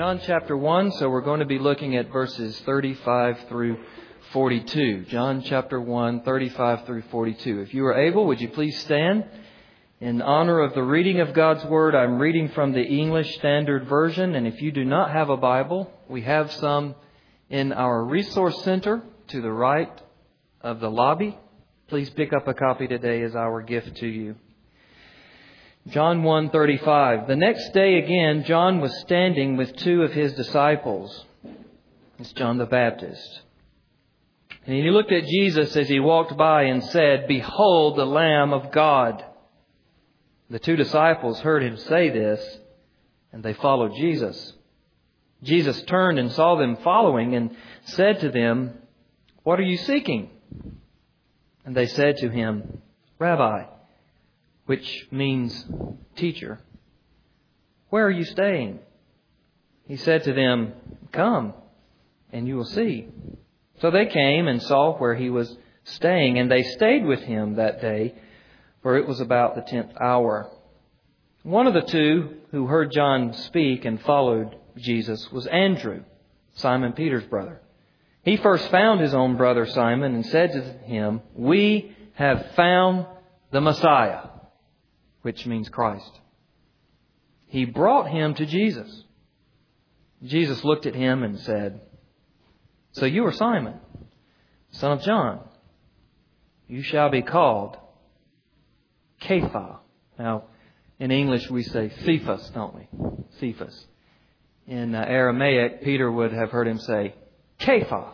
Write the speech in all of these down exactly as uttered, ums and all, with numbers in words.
John chapter one, so we're going to be looking at verses thirty-five through forty-two. John chapter one, thirty-five through forty-two. If you are able, would you please stand? In honor of the reading of God's Word, I'm reading from the English Standard Version. And if you do not have a Bible, we have some in our resource center to the right of the lobby. Please pick up a copy today as our gift to you. John one thirty-five. The next day again, John was standing with two of his disciples. It's John the Baptist. And he looked at Jesus as he walked by and said, "Behold the Lamb of God." The two disciples heard him say this, and they followed Jesus. Jesus turned and saw them following and said to them, "What are you seeking?" And they said to him, "Rabbi," which means teacher, "where are you staying?" He said to them, "Come, and you will see." So they came and saw where he was staying, and they stayed with him that day, for it was about the tenth hour. One of the two who heard John speak and followed Jesus was Andrew, Simon Peter's brother. He first found his own brother Simon and said to him, "We have found the Messiah," which means Christ. He brought him to Jesus. Jesus looked at him and said, "So you are Simon, son of John. You shall be called Kepha." Now, in English we say Cephas, don't we? Cephas. In uh, Aramaic, Peter would have heard him say, Kepha.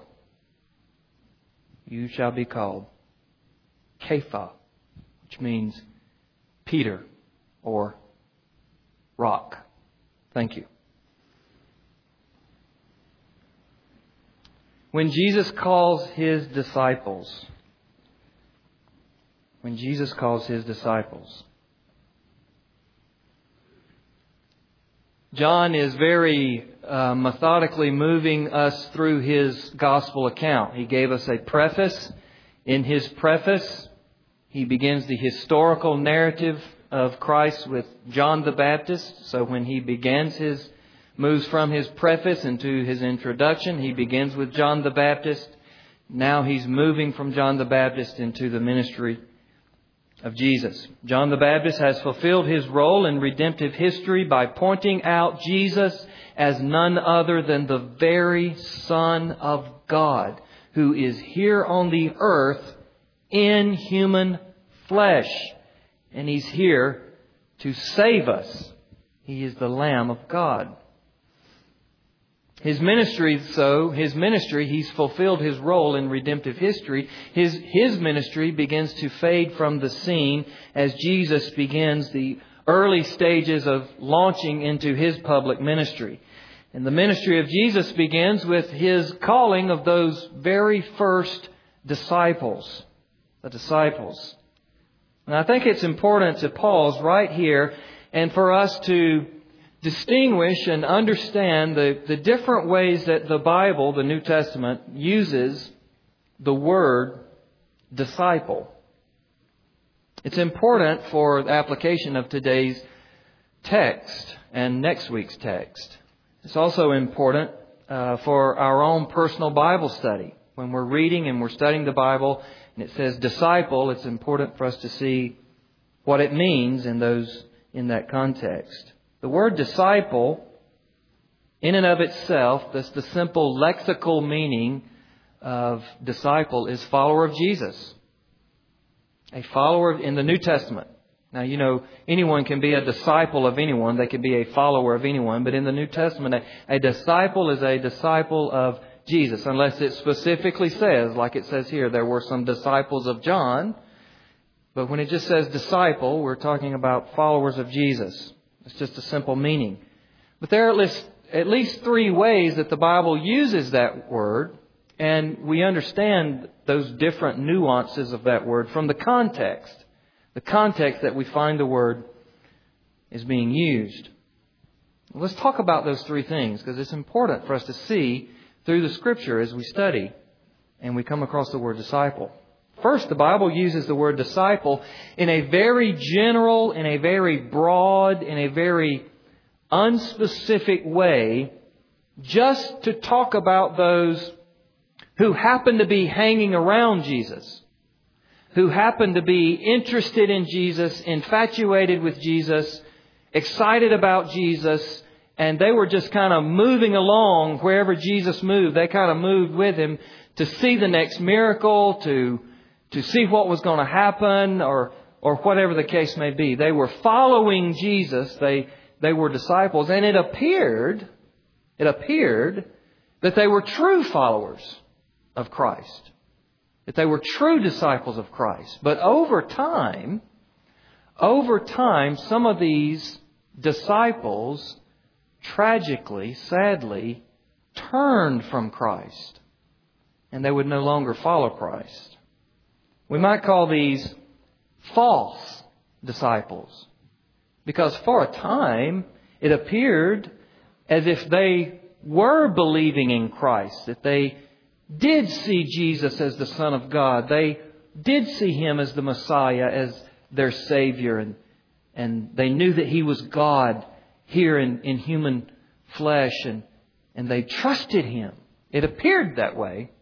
You shall be called Kepha, which means Peter or rock. Thank you. When Jesus calls his disciples, when Jesus calls his disciples, John is very uh, methodically moving us through his gospel account. He gave us a preface. In his preface, he begins the historical narrative of Christ with John the Baptist. So when he begins his, moves from his preface into his introduction, he begins with John the Baptist. Now he's moving from John the Baptist into the ministry of Jesus. John the Baptist has fulfilled his role in redemptive history by pointing out Jesus as none other than the very Son of God, who is here on the earth in human flesh. And He's here to save us. He is the Lamb of God. His ministry, so, his ministry, He's fulfilled His role in redemptive history. His, his ministry begins to fade from the scene as Jesus begins the early stages of launching into His public ministry. And the ministry of Jesus begins with His calling of those very first disciples, the disciples. And I think it's important to pause right here and for us to distinguish and understand the, the different ways that the Bible, the New Testament, uses the word disciple. It's important for the application of today's text and next week's text. It's also important uh, for our own personal Bible study. When we're reading and we're studying the Bible and it says disciple, it's important for us to see what it means in those in that context. The word disciple, in and of itself, that's the simple lexical meaning of disciple, is follower of Jesus. A follower in the New Testament. Now, you know, anyone can be a disciple of anyone. They can be a follower of anyone. But in the New Testament, a, a disciple is a disciple of Jesus. Unless it specifically says, like it says here, there were some disciples of John. But when it just says disciple, we're talking about followers of Jesus. It's just a simple meaning. But there are at least, at least three ways that the Bible uses that word. And we understand those different nuances of that word from the context. The context that we find the word is being used. Let's talk about those three things because it's important for us to see through the Scripture as we study and we come across the word disciple. First, the Bible uses the word disciple in a very general, in a very broad, in a very unspecific way just to talk about those who happen to be hanging around Jesus, who happen to be interested in Jesus, infatuated with Jesus, excited about Jesus, and they were just kind of moving along wherever Jesus moved. They kind of moved with Him to see the next miracle, to, to see what was going to happen, or, or whatever the case may be. They were following Jesus. They, they were disciples. And it appeared, it appeared that they were true followers of Christ. That they were true disciples of Christ. But over time, over time, some of these disciples tragically, sadly, turned from Christ. And they would no longer follow Christ. We might call these false disciples. Because for a time, it appeared as if they were believing in Christ. That they did see Jesus as the Son of God. They did see Him as the Messiah, as their Savior. And, and they knew that He was God here in, in human flesh. And, and they trusted Him. It appeared that way.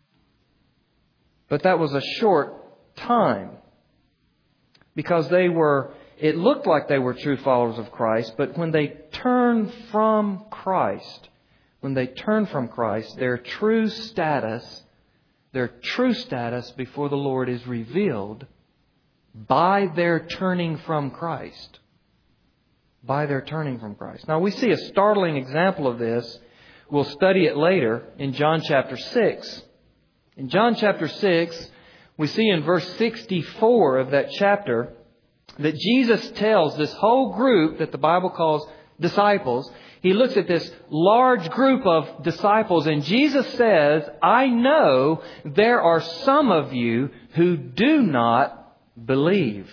But that was a short time. Because they were, it looked like they were true followers of Christ. But when they turned from Christ, when they turned from Christ, their true status, their true status before the Lord is revealed by their turning from Christ. By their turning from Christ. Now we see a startling example of this. We'll study it later in John chapter six. In John chapter six, we see in verse sixty-four of that chapter that Jesus tells this whole group that the Bible calls disciples. He looks at this large group of disciples and Jesus says, I know there are some of you who do not believe.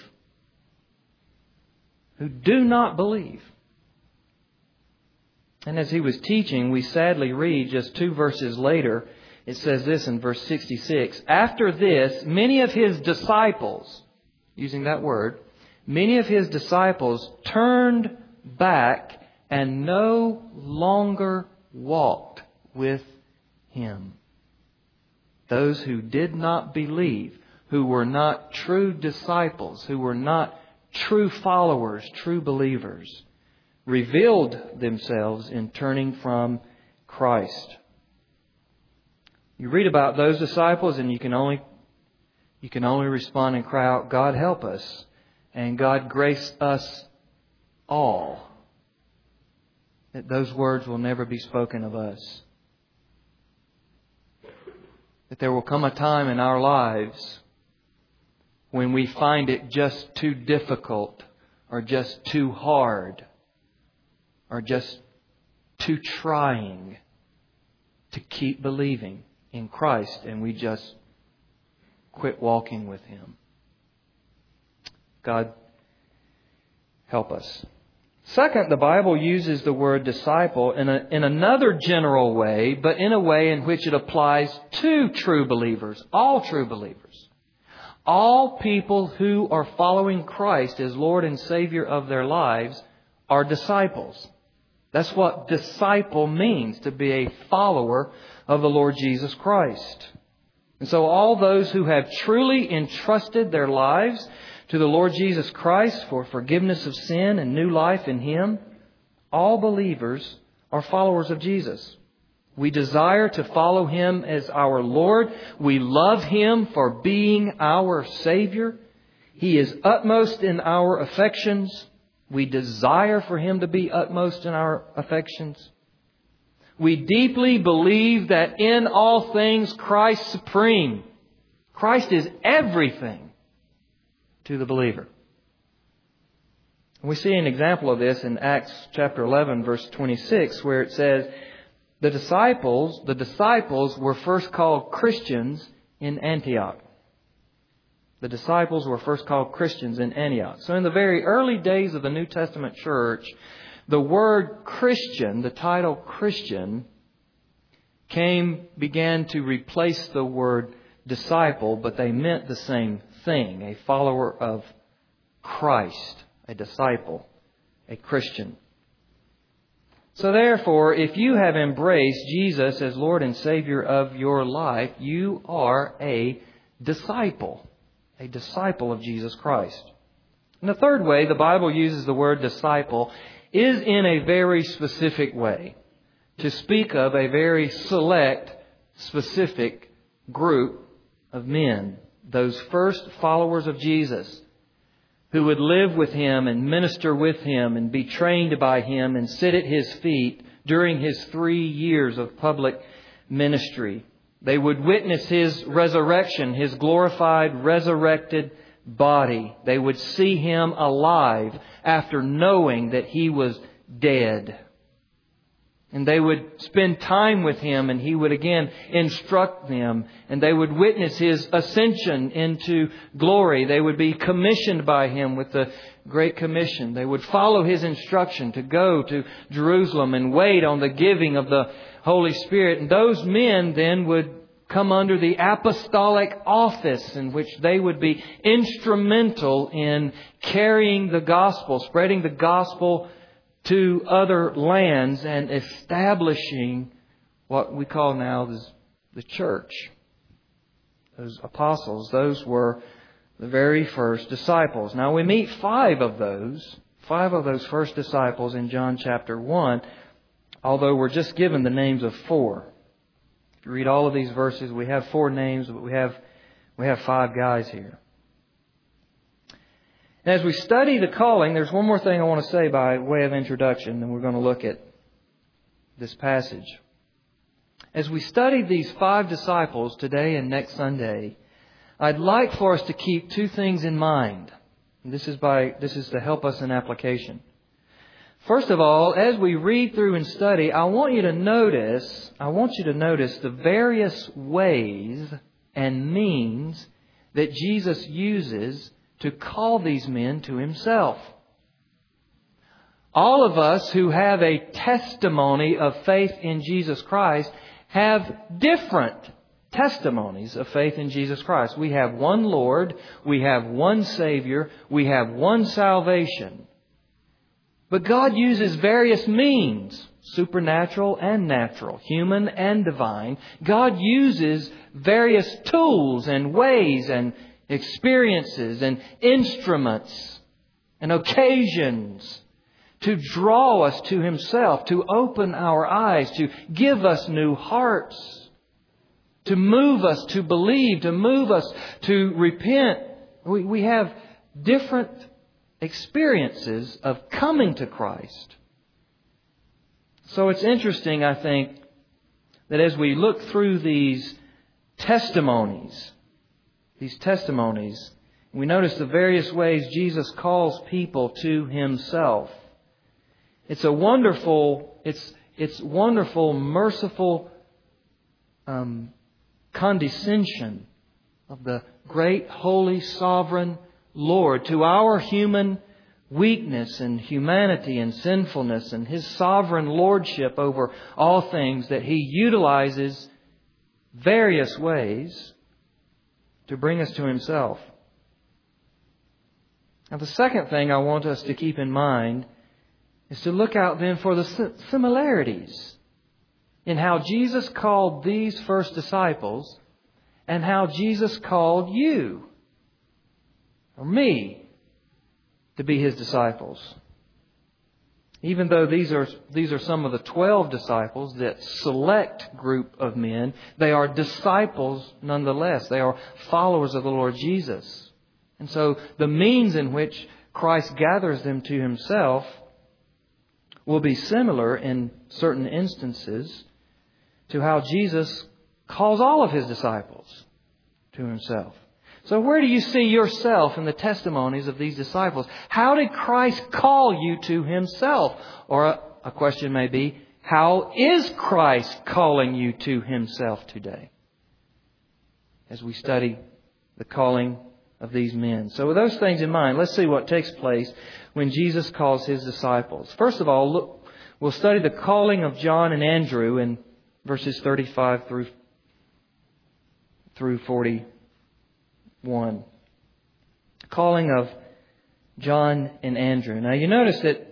Who do not believe. And as He was teaching, we sadly read just two verses later, it says this in verse sixty-six. After this, many of His disciples, using that word, many of His disciples turned back and no longer walked with Him. Those who did not believe, who were not true disciples, who were not true followers, true believers, revealed themselves in turning from Christ. You read about those disciples and you can only you can only respond and cry out, God help us, and God grace us all. That those words will never be spoken of us. That there will come a time in our lives when we find it just too difficult or just too hard or just too trying to keep believing in Christ, and we just quit walking with Him. God help us. Second, the Bible uses the word disciple in, a, in another general way, but in a way in which it applies to true believers, all true believers. All people who are following Christ as Lord and Savior of their lives are disciples. That's what disciple means, to be a follower of the Lord Jesus Christ. And so all those who have truly entrusted their lives to the Lord Jesus Christ for forgiveness of sin and new life in Him, all believers are followers of Jesus. We desire to follow Him as our Lord. We love Him for being our Savior. He is utmost in our affections. We desire for Him to be utmost in our affections. We deeply believe that in all things Christ is supreme. Christ is everything to the believer. We see an example of this in Acts chapter eleven, verse twenty-six, where it says, the disciples, the disciples were first called Christians in Antioch. The disciples were first called Christians in Antioch. So in the very early days of the New Testament church, the word Christian, the title Christian, came, began to replace the word disciple, but they meant the same thing. A follower of Christ, a disciple, a Christian. So therefore, if you have embraced Jesus as Lord and Savior of your life, you are a disciple, a disciple of Jesus Christ. And the third way the Bible uses the word disciple is in a very specific way, to speak of a very select, specific group of men, those first followers of Jesus, who would live with Him and minister with Him and be trained by Him and sit at His feet during His three years of public ministry. They would witness His resurrection, His glorified, resurrected body. They would see Him alive after knowing that He was dead. And they would spend time with Him, and He would again instruct them. And they would witness His ascension into glory. They would be commissioned by Him with the Great Commission. They would follow His instruction to go to Jerusalem and wait on the giving of the Holy Spirit. And those men then would come under the apostolic office, in which they would be instrumental in carrying the gospel, spreading the gospel to other lands and establishing what we call now the, the church. Those apostles, those were the very first disciples. Now we meet five of those, five of those first disciples in John chapter one, although we're just given the names of four. If you read all of these verses, we have four names, but we have we have five guys here. And as we study the calling, there's one more thing I want to say by way of introduction, and we're going to look at this passage. As we study these five disciples today and next Sunday, I'd like for us to keep two things in mind. And this is by this is to help us in application. First of all, as we read through and study, I want you to notice, I want you to notice the various ways and means that Jesus uses to call these men to Himself. All of us who have a testimony of faith in Jesus Christ have different testimonies of faith in Jesus Christ. We have one Lord, we have one Savior, we have one salvation. But God uses various means, supernatural and natural, human and divine. God uses various tools and ways and experiences and instruments and occasions to draw us to Himself, to open our eyes, to give us new hearts, to move us to believe, to move us to repent. We, we have different experiences of coming to Christ. So it's interesting, I think, that as we look through these testimonies, these testimonies, we notice the various ways Jesus calls people to Himself. It's a wonderful, it's it's wonderful, merciful um, condescension of the great, holy, sovereign Lord to our human weakness and humanity and sinfulness, and His sovereign lordship over all things, that He utilizes various ways to bring us to Himself. Now, the second thing I want us to keep in mind is to look out then for the similarities in how Jesus called these first disciples and how Jesus called you or me to be His disciples. Even though these are these are some of the twelve disciples, that select group of men, they are disciples nonetheless. They are followers of the Lord Jesus. And so the means in which Christ gathers them to Himself will be similar in certain instances to how Jesus calls all of His disciples to Himself. So where do you see yourself in the testimonies of these disciples? How did Christ call you to Himself? Or a, a question may be, how is Christ calling you to Himself today? As we study the calling of these men. So with those things in mind, let's see what takes place when Jesus calls His disciples. First of all, look, we'll study the calling of John and Andrew in verses thirty-five through, through forty. One. Calling of John and Andrew. Now you notice that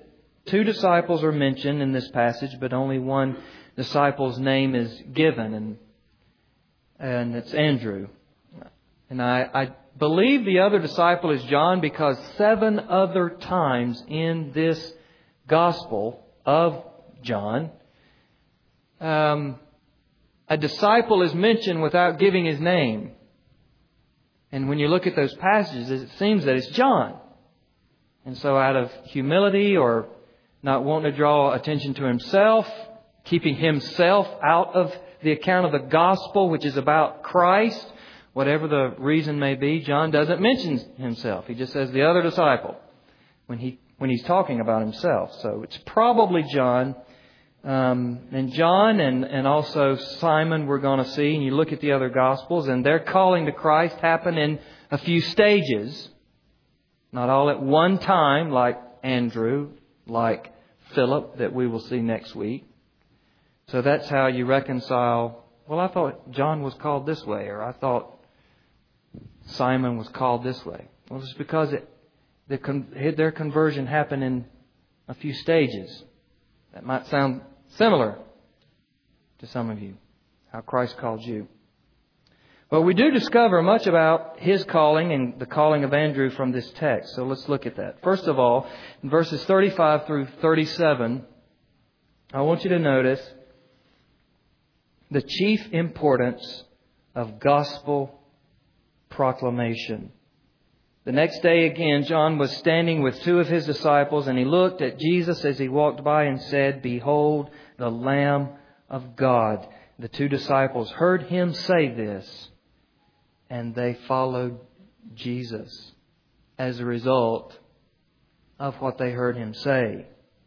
two disciples are mentioned in this passage, but only one disciple's name is given, and and it's Andrew. And I, I believe the other disciple is John, because seven other times in this Gospel of John, um, a disciple is mentioned without giving his name. And when you look at those passages, it seems that it's John. And so out of humility, or not wanting to draw attention to himself, keeping himself out of the account of the Gospel, which is about Christ, whatever the reason may be, John doesn't mention himself. He just says the other disciple when he when he's talking about himself. So it's probably John. Um, and John and, and also Simon we're going to see, and you look at the other Gospels, and their calling to Christ happen in a few stages. Not all at one time, like Andrew, like Philip, that we will see next week. So that's how you reconcile, well, I thought John was called this way, or I thought Simon was called this way. Well, it's because it, the, their conversion happened in a few stages. That might sound similar to some of you, how Christ called you. But we do discover much about his calling and the calling of Andrew from this text. So let's look at that. First of all, in verses thirty-five through thirty-seven, I want you to notice the chief importance of gospel proclamation. The next day again, John was standing with two of his disciples, and he looked at Jesus as he walked by and said, "Behold, the Lamb of God." The two disciples heard him say this, and they followed Jesus as a result of what they heard him say.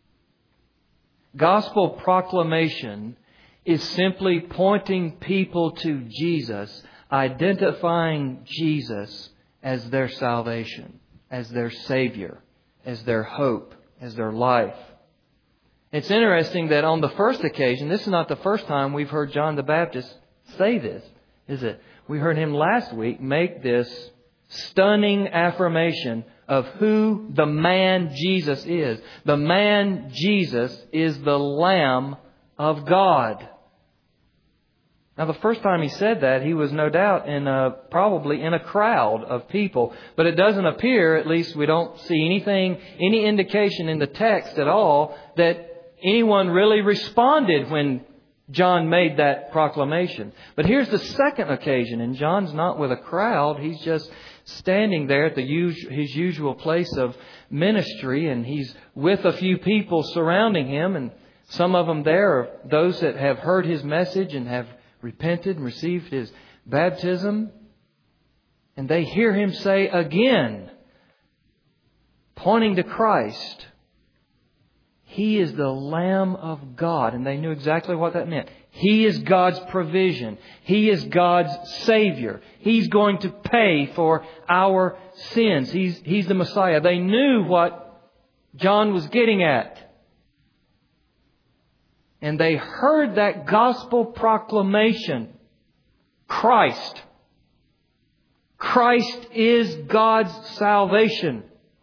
Gospel proclamation is simply pointing people to Jesus, identifying Jesus as their salvation, as their Savior, as their hope, as their life. It's interesting that on the first occasion, this is not the first time we've heard John the Baptist say this, is it? We heard him last week make this stunning affirmation of who the man Jesus is. The man Jesus is the Lamb of God. Now, the first time he said that, he was no doubt in a, probably in a crowd of people. But it doesn't appear, at least we don't see anything, any indication in the text at all, that anyone really responded when John made that proclamation. But here's the second occasion, and John's not with a crowd. He's just standing there at the us- his usual place of ministry, and he's with a few people surrounding him. And some of them there are those that have heard his message and have repented and received his baptism. And they hear him say again, pointing to Christ, He is the Lamb of God. And they knew exactly what that meant. He is God's provision. He is God's Savior. He's going to pay for our sins. He's, he's the Messiah. They knew what John was getting at. And they heard that gospel proclamation. Christ. Christ is God's salvation.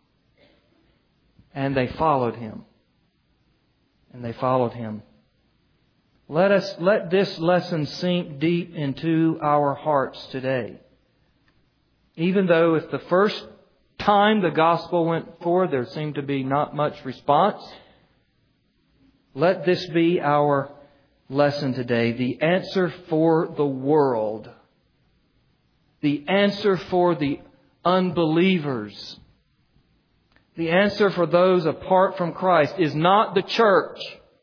And they followed Him. And they followed Him. Let us, let this lesson sink deep into our hearts today. Even though if the first time the gospel went forward, there seemed to be not much response, let this be our lesson today. The answer for the world. The answer for the unbelievers. The answer for those apart from Christ is not the church.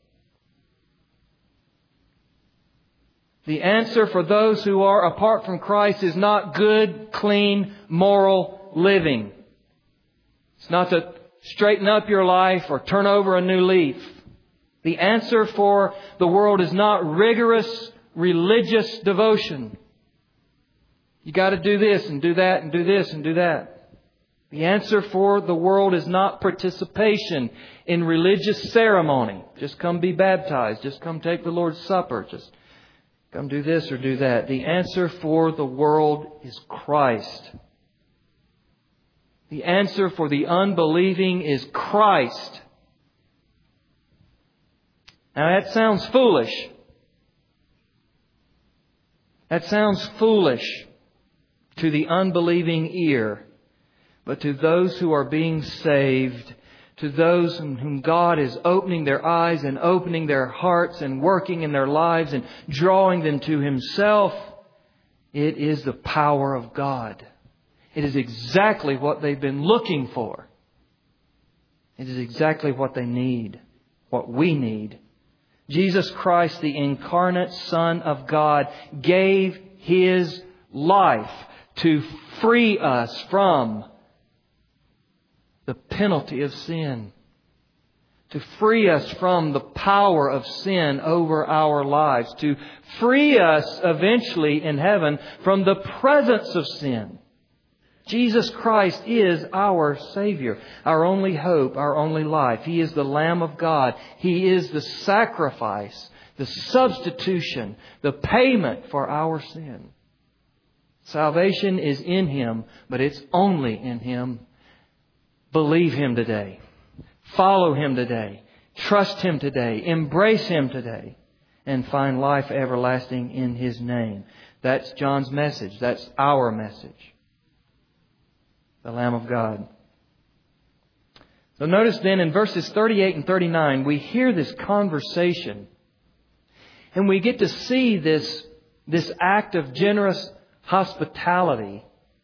The answer for those who are apart from Christ is not good, clean, moral living. It's not to straighten up your life or turn over a new leaf. The answer for the world is not rigorous religious devotion. You got to do this and do that and do this and do that. The answer for the world is not participation in religious ceremony. Just come be baptized. Just come take the Lord's Supper. Just come do this or do that. The answer for the world is Christ. The answer for the unbelieving is Christ. Now that sounds foolish. That sounds foolish to the unbelieving ear. But to those who are being saved, to those whom God is opening their eyes and opening their hearts and working in their lives and drawing them to Himself, it is the power of God. It is exactly what they've been looking for. It is exactly what they need, what we need. Jesus Christ, the incarnate Son of God, gave His life to free us from the penalty of sin, to free us from the power of sin over our lives, to free us eventually in heaven from the presence of sin. Jesus Christ is our Savior, our only hope, our only life. He is the Lamb of God. He is the sacrifice, the substitution, the payment for our sin. Salvation is in Him, but it's only in Him. Believe Him today. Follow Him today. Trust Him today. Embrace Him today. And find life everlasting in His name. That's John's message. That's our message. The Lamb of God. So notice then in verses thirty-eight and thirty-nine, we hear this conversation. And we get to see this, this act of generous hospitality.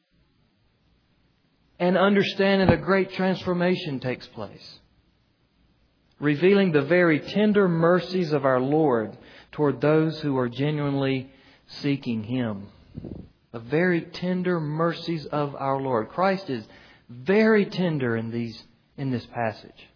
And understand that a great transformation takes place. Revealing the very tender mercies of our Lord toward those who are genuinely seeking Him. The very tender mercies of our Lord. Christ is very tender in these in this passage.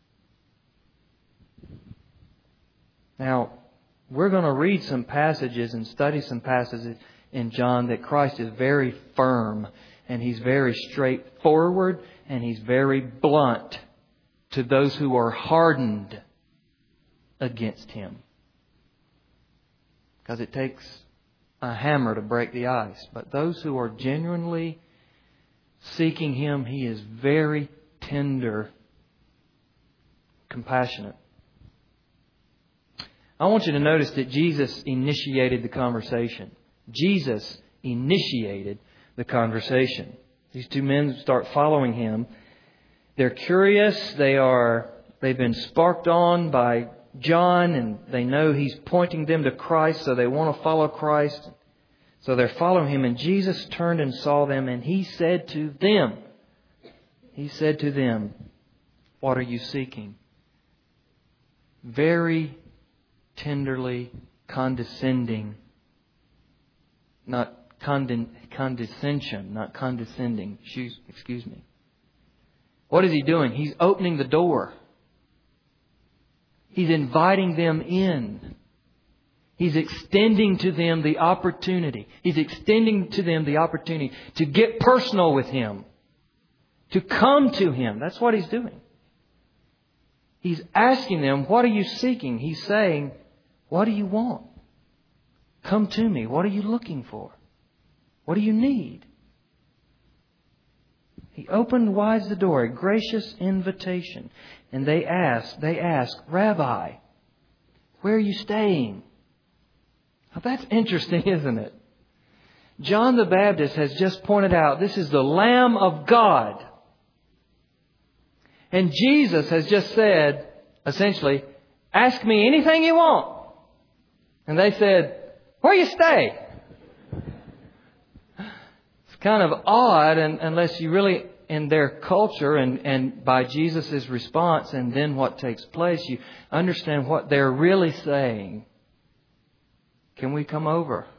Now, we're going to read some passages and study some passages in John that Christ is very firm. And He's very straightforward and He's very blunt to those who are hardened against Him. Because it takes a hammer to break the ice. But those who are genuinely seeking Him, He is very tender, compassionate. I want you to notice that Jesus initiated the conversation. Jesus initiated the conversation. These two men start following Him. They're curious. They are, they've been sparked on by John and they know he's pointing them to Christ, so they want to follow Christ. So they're following Him. And Jesus turned and saw them and He said to them, He said to them, "What are you seeking?" Very tenderly condescending, not Conden- condescension, not condescending. Excuse, excuse me. What is He doing? He's opening the door. He's inviting them in. He's extending to them the opportunity. He's extending to them the opportunity to get personal with Him. To come to Him. That's what He's doing. He's asking them, "What are you seeking?" He's saying, "What do you want? Come to me. What are you looking for? What do you need?" He opened wide the door, a gracious invitation. And they asked, they asked, "Rabbi, where are you staying?" Now that's interesting, isn't it? John the Baptist has just pointed out this is the Lamb of God. And Jesus has just said, essentially, "Ask me anything you want." And they said, "Where you stay?" Kind of odd, and unless you really, in their culture and, and by Jesus' response and then what takes place, you understand what they're really saying. Can we come over?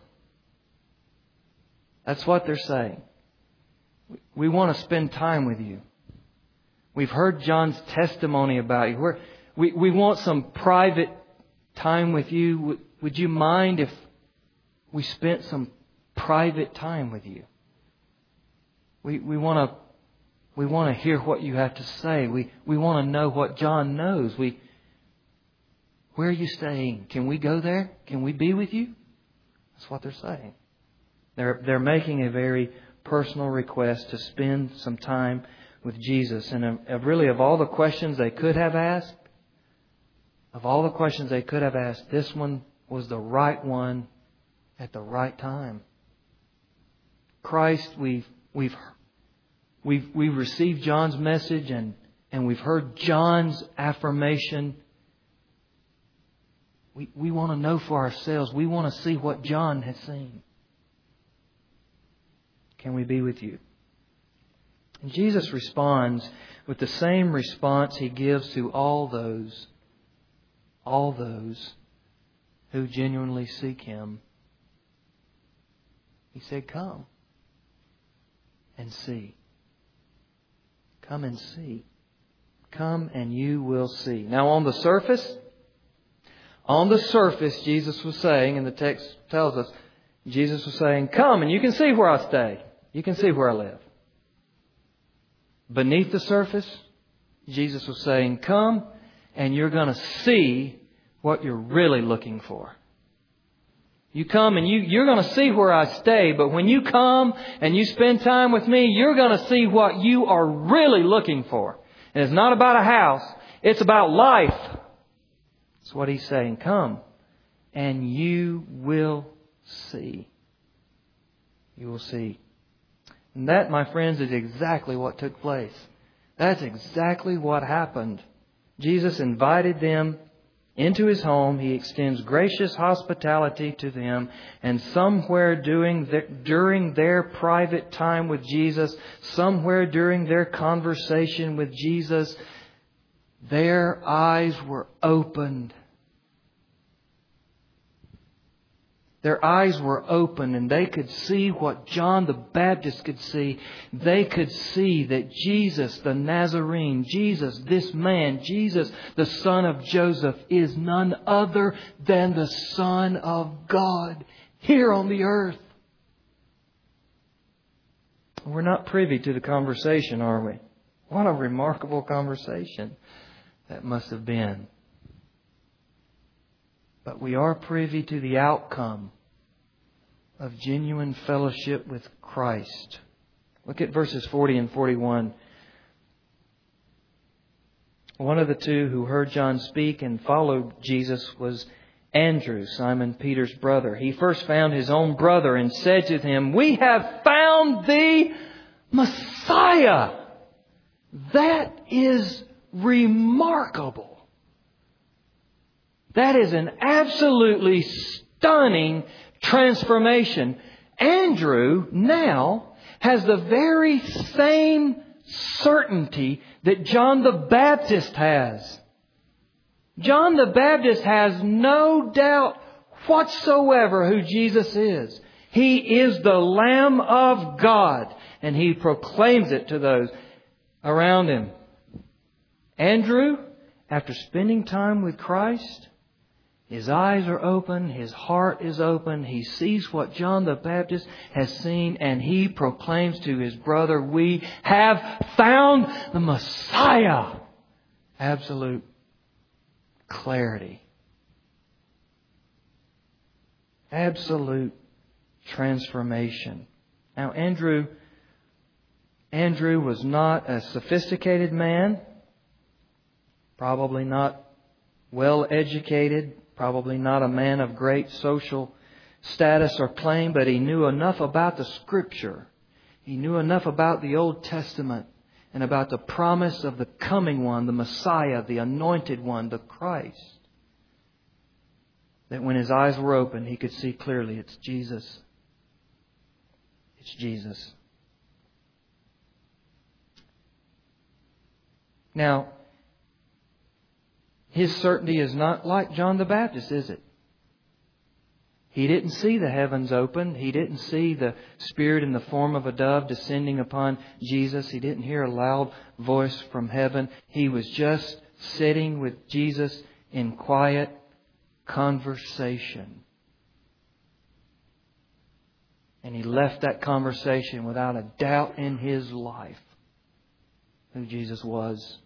That's what they're saying. We want to spend time with you. We've heard John's testimony about you. We're, we, we want some private time with you. Would, would you mind if we spent some private time with you? We we want to we want to hear what you have to say. We we want to know what John knows. We where are you staying? Can we go there? Can we be with you? That's what they're saying. They're they're making a very personal request to spend some time with Jesus. And of, of really of all the questions they could have asked, Of all the questions they could have asked, this one was the right one at the right time. Christ, we've we've we've we've received John's message and, and we've heard John's affirmation. We we want to know for ourselves. We want to see what John has seen. Can we be with you? And Jesus responds with the same response He gives to all those, all those who genuinely seek Him. He said, come and see. Come and see. Come and you will see. Now on the surface, on the surface, Jesus was saying, and the text tells us, Jesus was saying, come and you can see where I stay. You can see where I live. Beneath the surface, Jesus was saying, come and you're going to see what you're really looking for. You come and you, you're going to see where I stay, but when you come and you spend time with me, you're going to see what you are really looking for. And it's not about a house, it's about life. That's what He's saying. Come and you will see. You will see. And that, my friends, is exactly what took place. That's exactly what happened. Jesus invited them into His home. He extends gracious hospitality to them. And somewhere during their, during their private time with Jesus, somewhere during their conversation with Jesus, their eyes were opened. Their eyes were open and they could see what John the Baptist could see. They could see that Jesus, the Nazarene, Jesus, this man, Jesus, the son of Joseph, is none other than the Son of God here on the earth. We're not privy to the conversation, are we? What a remarkable conversation that must have been. But we are privy to the outcome of genuine fellowship with Christ. Look at verses forty and forty-one. One of the two who heard John speak and followed Jesus was Andrew, Simon Peter's brother. He first found his own brother and said to him, "We have found the Messiah." That is remarkable. That is an absolutely stunning transformation. Andrew now has the very same certainty that John the Baptist has. John the Baptist has no doubt whatsoever who Jesus is. He is the Lamb of God, and he proclaims it to those around him. Andrew, after spending time with Christ, his eyes are open, his heart is open, he sees what John the Baptist has seen, and he proclaims to his brother, "We have found the Messiah." Absolute clarity. Absolute transformation. Now, Andrew, Andrew was not a sophisticated man, probably not well educated, probably not a man of great social status or claim, but he knew enough about the Scripture. He knew enough about the Old Testament and about the promise of the coming one, the Messiah, the Anointed One, the Christ, that when his eyes were open, he could see clearly it's Jesus. It's Jesus. Now, his certainty is not like John the Baptist, is it? He didn't see the heavens open. He didn't see the Spirit in the form of a dove descending upon Jesus. He didn't hear a loud voice from heaven. He was just sitting with Jesus in quiet conversation. And he left that conversation without a doubt in his life who Jesus was.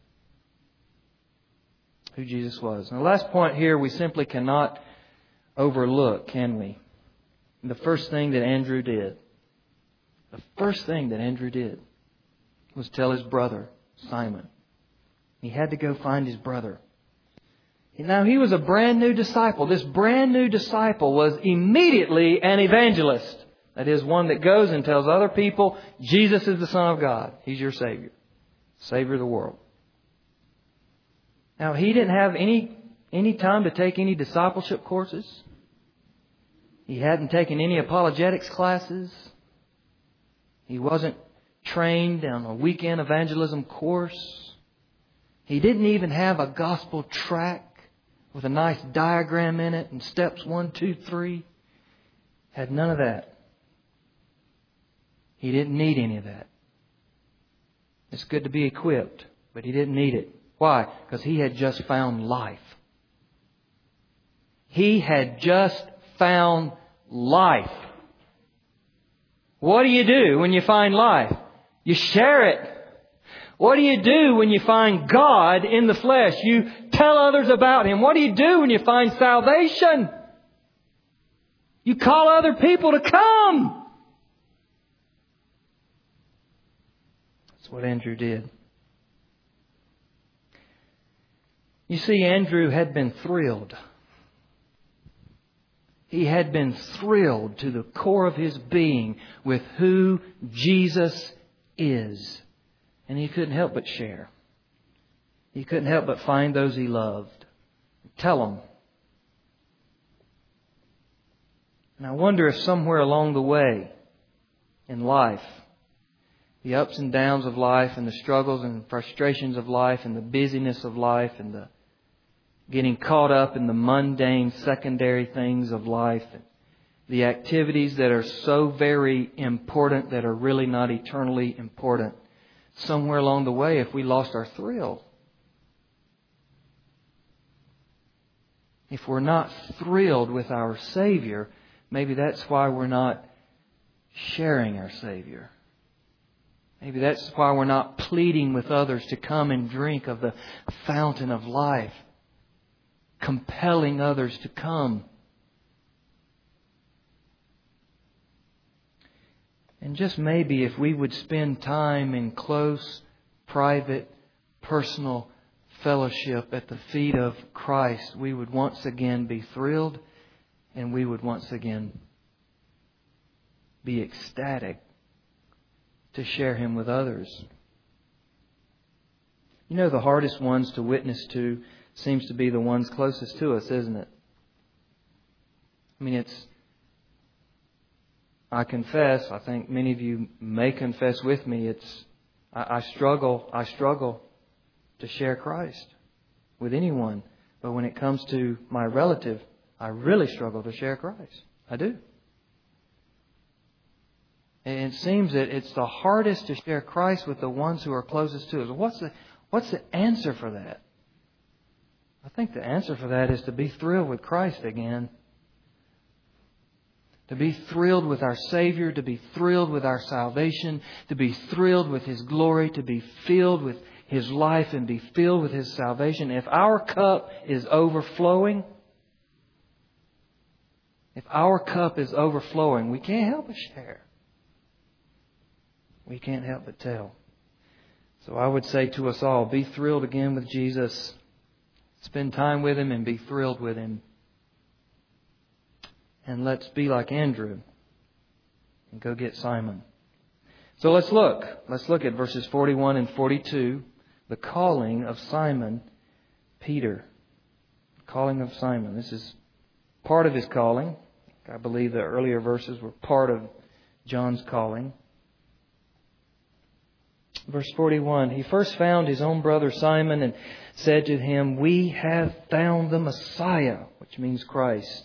Who Jesus was. And the last point here we simply cannot overlook, can we? The first thing that Andrew did, the first thing that Andrew did was tell his brother, Simon. He had to go find his brother. Now, he was a brand new disciple. This brand new disciple was immediately an evangelist. That is, one that goes and tells other people, Jesus is the Son of God. He's your Savior. Savior of the world. Now, he didn't have any, any time to take any discipleship courses. He hadn't taken any apologetics classes. He wasn't trained on a weekend evangelism course. He didn't even have a gospel tract with a nice diagram in it and steps one, two, three. Had none of that. He didn't need any of that. It's good to be equipped, but he didn't need it. Why? Because he had just found life. He had just found life. What do you do when you find life? You share it. What do you do when you find God in the flesh? You tell others about Him. What do you do when you find salvation? You call other people to come. That's what Andrew did. You see, Andrew had been thrilled. He had been thrilled to the core of his being with who Jesus is. And he couldn't help but share. He couldn't help but find those he loved. Tell them. And I wonder if somewhere along the way in life, the ups and downs of life and the struggles and frustrations of life and the busyness of life and the getting caught up in the mundane secondary things of life, and the activities that are so very important that are really not eternally important. Somewhere along the way, if we lost our thrill, if we're not thrilled with our Savior, maybe that's why we're not sharing our Savior. Maybe that's why we're not pleading with others to come and drink of the fountain of life, compelling others to come. And just maybe if we would spend time in close, private, personal fellowship at the feet of Christ, we would once again be thrilled and we would once again be ecstatic to share Him with others. You know, the hardest ones to witness to seems to be the ones closest to us, isn't it? I mean, it's I confess, I think many of you may confess with me, it's I, I struggle, I struggle to share Christ with anyone. But when it comes to my relative, I really struggle to share Christ. I do. And it seems that it's the hardest to share Christ with the ones who are closest to us. What's the, what's the answer for that? I think the answer for that is to be thrilled with Christ again. To be thrilled with our Savior, to be thrilled with our salvation, to be thrilled with His glory, to be filled with His life and be filled with His salvation. If our cup is overflowing, if our cup is overflowing, we can't help but share. We can't help but tell. So I would say to us all, be thrilled again with Jesus. Spend time with Him and be thrilled with Him. And let's be like Andrew and go get Simon. So let's look. Let's look at verses forty-one and forty-two. The calling of Simon Peter. The calling of Simon. This is part of his calling. I believe the earlier verses were part of John's calling. Verse forty-one, he first found his own brother Simon and said to him, "We have found the Messiah," which means Christ.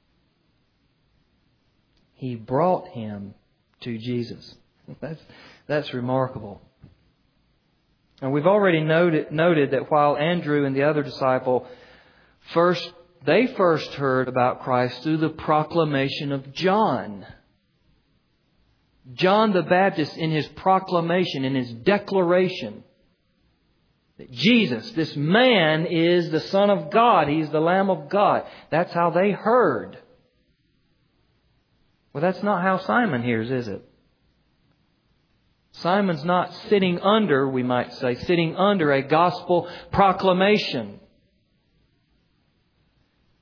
He brought him to Jesus. That's, that's remarkable. And we've already noted, noted that while Andrew and the other disciple first, they first heard about Christ through the proclamation of John. John the Baptist, in his proclamation, in his declaration that Jesus, this man, is the Son of God. He's the Lamb of God. That's how they heard. Well, that's not how Simon hears, is it? Simon's not sitting under, we might say, sitting under a gospel proclamation.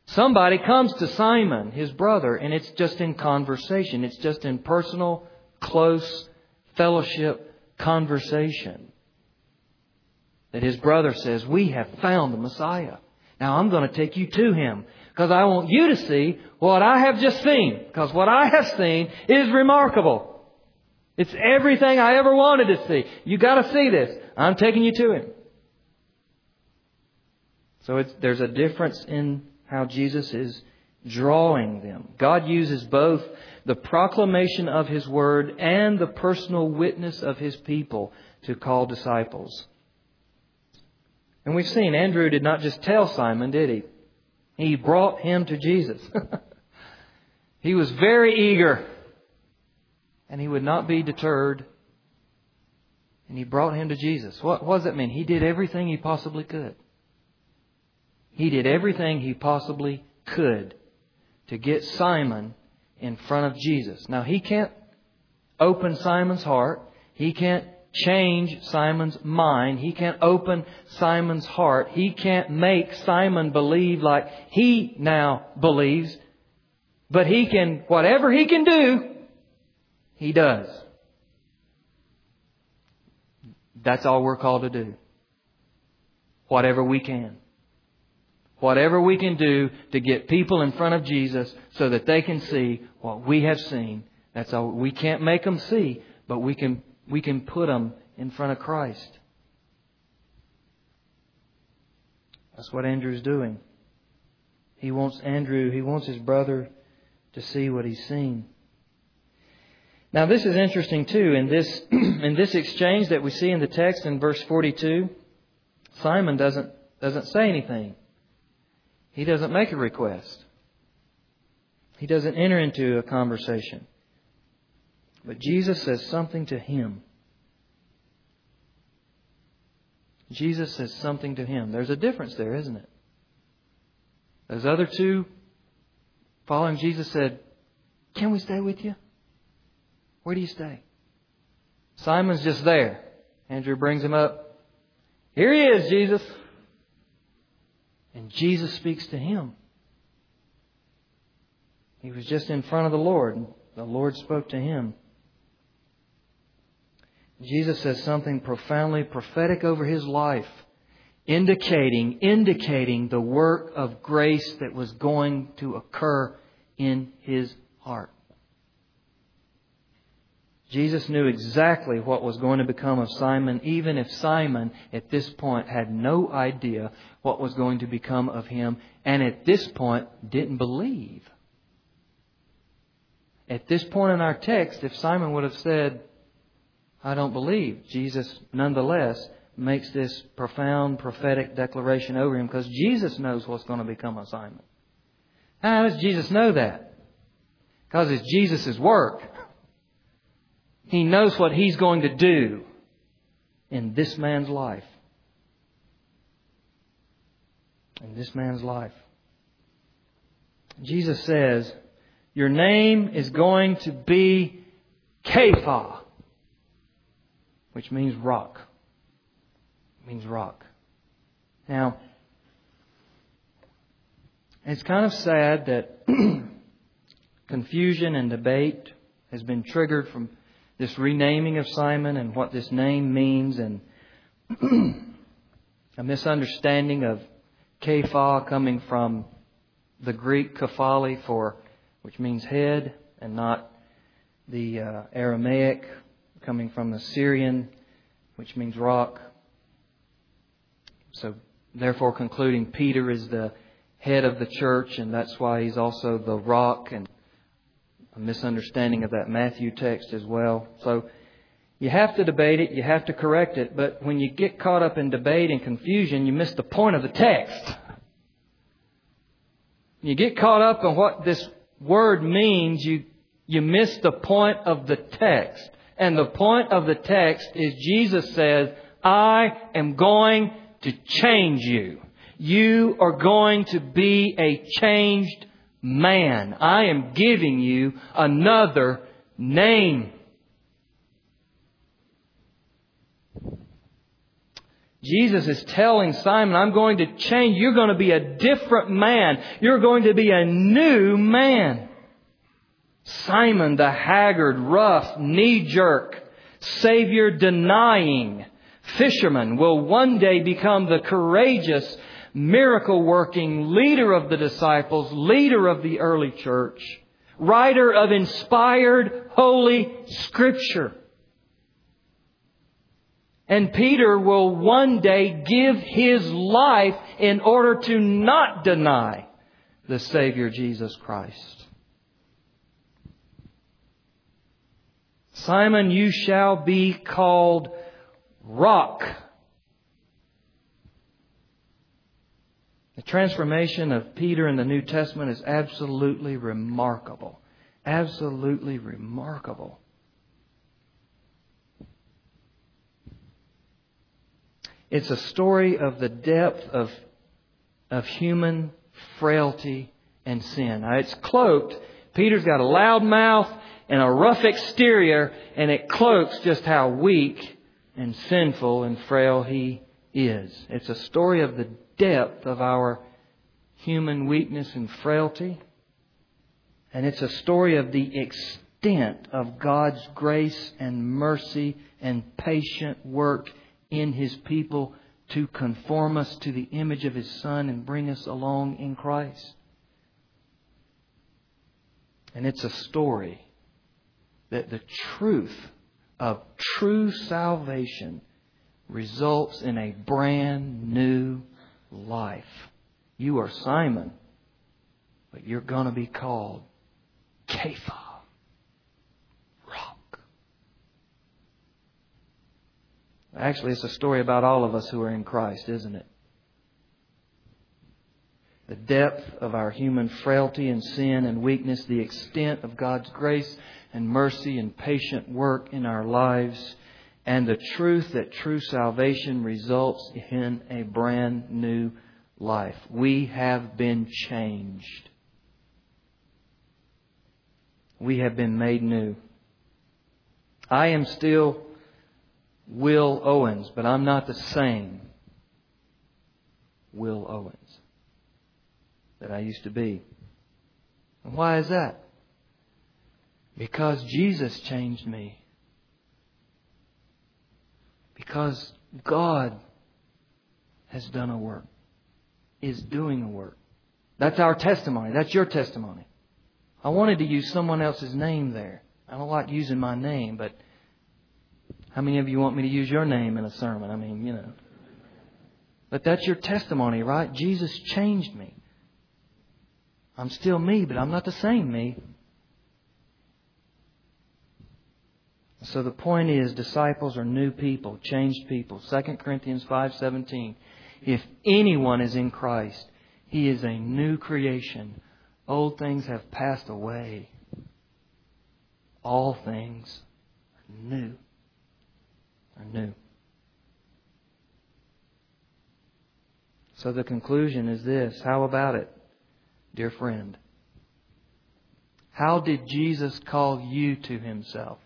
Somebody comes to Simon, his brother, and it's just in conversation. It's just in personal, close fellowship conversation. That his brother says, we have found the Messiah. Now I'm going to take you to Him because I want you to see what I have just seen. Because what I have seen is remarkable. It's everything I ever wanted to see. You got to see this. I'm taking you to Him. So it's, there's a difference in how Jesus is drawing them. God uses both the proclamation of His Word and the personal witness of His people to call disciples. And we've seen Andrew did not just tell Simon, did he? He brought him to Jesus. He was very eager. And he would not be deterred. And he brought him to Jesus. What, what does that mean? He did everything he possibly could. He did everything he possibly could to get Simon in front of Jesus. Now, he can't open Simon's heart. He can't change Simon's mind. He can't open Simon's heart. He can't make Simon believe like he now believes. But he can, whatever he can do, he does. That's all we're called to do. Whatever we can. Whatever we can do to get people in front of Jesus so that they can see what we have seen. That's all. We can't make them see, but we can we can put them in front of Christ. That's what Andrew's doing. He wants Andrew, he wants his brother to see what he's seen. Now this is interesting too. In this in this exchange that we see in the text in verse forty-two, Simon doesn't doesn't say anything. He doesn't make a request. He doesn't enter into a conversation. But Jesus says something to him. Jesus says something to him. There's a difference there, isn't it? Those other two following Jesus said, "Can we stay with you? Where do you stay?" Simon's just there. Andrew brings him up. "Here he is, Jesus." And Jesus speaks to him. He was just in front of the Lord. And the Lord spoke to him. Jesus says something profoundly prophetic over his life, indicating, indicating the work of grace that was going to occur in his heart. Jesus knew exactly what was going to become of Simon, even if Simon at this point had no idea what was going to become of him, and at this point didn't believe. At this point in our text, if Simon would have said, "I don't believe," Jesus nonetheless makes this profound prophetic declaration over him because Jesus knows what's going to become of Simon. How does Jesus know that? Because it's Jesus' work. He knows what He's going to do in this man's life. In this man's life. Jesus says, "Your name is going to be Kepha," which means rock. It means rock. Now, it's kind of sad that confusion and debate has been triggered from this renaming of Simon and what this name means, and a misunderstanding of Kepha coming from the Greek kephali, for which means head, and not the uh, Aramaic coming from the Syrian, which means rock. So therefore concluding Peter is the head of the church, and that's why he's also the rock, and a misunderstanding of that Matthew text as well. So you have to debate it, you have to correct it, but when you get caught up in debate and confusion, you miss the point of the text. You get caught up in what this word means, you, you miss the point of the text. And the point of the text is Jesus says, "I am going to change you. You are going to be a changed man. I am giving you another name." Jesus is telling Simon, I'm going to change. You're going to be a different man. You're going to be a new man. Simon, the haggard, rough, knee-jerk, Savior-denying fisherman, will one day become the courageous, miracle-working leader of the disciples, leader of the early church, writer of inspired, holy Scripture. And Peter will one day give his life in order to not deny the Savior Jesus Christ. Simon, you shall be called Rock. The transformation of Peter in the New Testament is absolutely remarkable. Absolutely remarkable. It's a story of the depth of, of human frailty and sin. Now, it's cloaked. Peter's got a loud mouth and a rough exterior, and it cloaks just how weak and sinful and frail he is. It's a story of the depth of our human weakness and frailty. And it's a story of the extent of God's grace and mercy and patient work in His people to conform us to the image of His Son and bring us along in Christ. And it's a story that the truth of true salvation results in a brand new life. You are Simon, but you're going to be called Kepha, Rock. Actually, it's a story about all of us who are in Christ, isn't it? The depth of our human frailty and sin and weakness, the extent of God's grace and mercy and patient work in our lives, and the truth that true salvation results in a brand new life. We have been changed. We have been made new. I am still Will Owens, but I'm not the same Will Owens that I used to be. And why is that? Because Jesus changed me. Because God has done a work, is doing a work. That's our testimony. That's your testimony. I wanted to use someone else's name there. I don't like using my name, but how many of you want me to use your name in a sermon? I mean, you know. But that's your testimony, right? Jesus changed me. I'm still me, but I'm not the same me. So the point is, disciples are new people, changed people. Second Corinthians five seventeen. If anyone is in Christ, he is a new creation. Old things have passed away. All things are new. Are new. So the conclusion is this. How about it, dear friend? How did Jesus call you to Himself?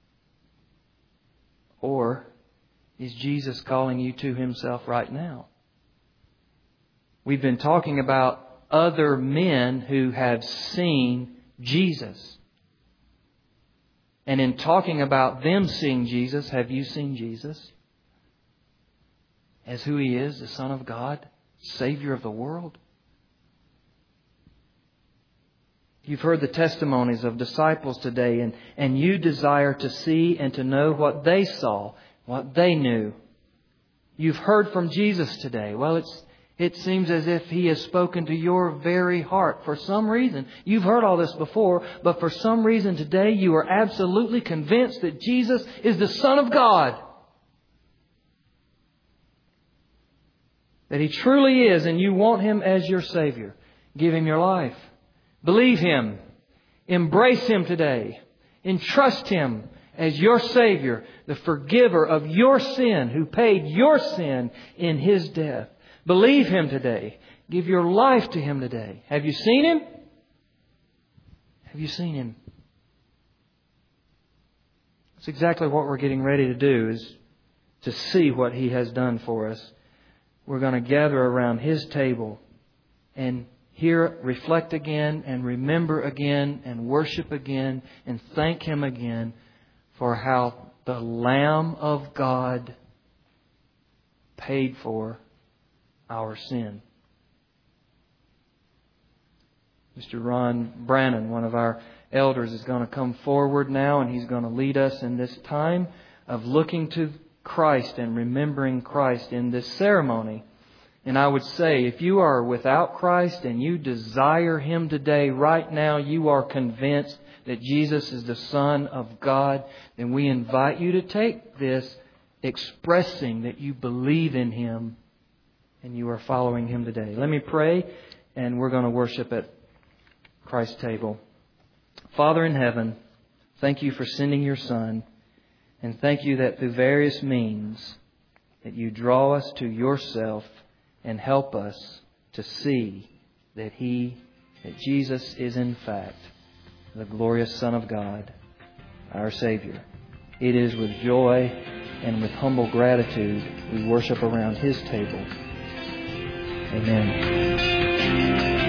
Or is Jesus calling you to Himself right now? We've been talking about other men who have seen Jesus. And in talking about them seeing Jesus, have you seen Jesus as who He is, the Son of God, Savior of the world? You've heard the testimonies of disciples today, and, and you desire to see and to know what they saw, what they knew. You've heard from Jesus today. Well, it's it seems as if He has spoken to your very heart. For some reason, you've heard all this before, but for some reason today you are absolutely convinced that Jesus is the Son of God. That He truly is, and you want Him as your Savior. Give Him your life. Believe Him. Embrace Him today. Entrust Him as your Savior, the forgiver of your sin, who paid your sin in His death. Believe Him today. Give your life to Him today. Have you seen Him? Have you seen Him? That's exactly what we're getting ready to do, is to see what He has done for us. We're going to gather around His table and hear, reflect again, and remember again, and worship again, and thank Him again for how the Lamb of God paid for our sin. Mister Ron Brannon, one of our elders, is going to come forward now, and he's going to lead us in this time of looking to Christ and remembering Christ in this ceremony. And I would say, if you are without Christ and you desire Him today, right now, you are convinced that Jesus is the Son of God, then we invite you to take this, expressing that you believe in Him and you are following Him today. Let me pray, and we're going to worship at Christ's table. Father in heaven, thank You for sending Your Son, and thank You that through various means that You draw us to Yourself and help us to see that He, that Jesus is in fact the glorious Son of God, our Savior. It is with joy and with humble gratitude we worship around His table. Amen.